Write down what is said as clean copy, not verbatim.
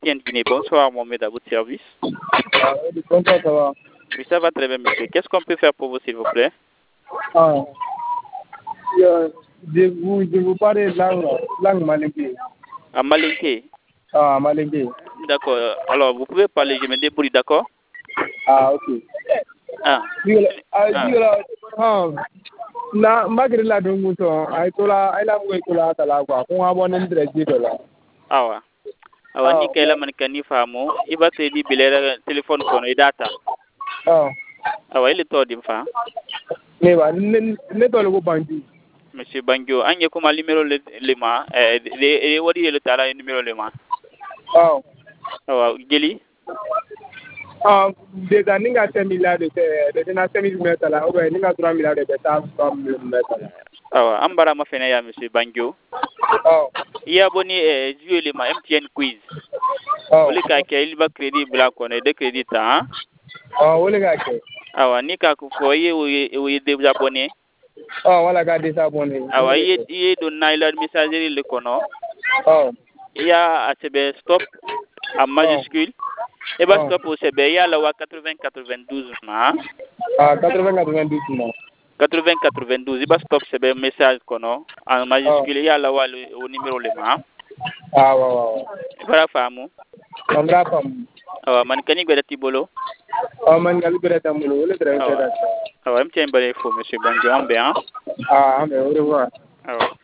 MTN Guinée. Bonsoir, Mohamed, à votre service. Bonsoir, ça va. Oui, ça va très bien, monsieur. Qu'est-ce qu'on peut faire pour vous, s'il vous plaît? Je vous parle langue malinké. À Malinké. Malinké. D'accord. Alors, vous pouvez parler, je me débrouille, d'accord? Ok. Ah. Na magri la don muso ay tola ay la mo tola tala kwa ko abon ndre jidola. Awa. Awa ni kay la man kani famo iba te di bilera téléphone kono e data. Awa ile to di fa. Ne to le ko banji. Monsieur Bangio, anye kuma numéro le ma e wadi le tala numéro le ma. Awa geli. Déjà ninga 5 milliards de na 5 milliards la ou bien ninga 3 milliards de ta 3 milliards. Awa ambara ma fena ya monsieur Bangio. Iya boni jouer le ma MTN quiz. Oli ka ke ilba crédit bla kono de crédit ta. Oli ka ke. Awa ni ka ko foye o ye désabonné. Wala ka désabonné. Awa ye don naila messagerie le kono. Il y a ACB stop en majuscule. Et bien stop au CB, il y a la 80-92 ma. 80-92 ma. 80-92, il y a stop CB message kono en majuscule, il y a la au numéro le ma. Ouais. Voilà famu. Andra fam. Man kani gwada tibolo. Man gali gwada tamulo, le tra. M'tien bare fo monsieur Banjo ambe hein. Mais au revoir.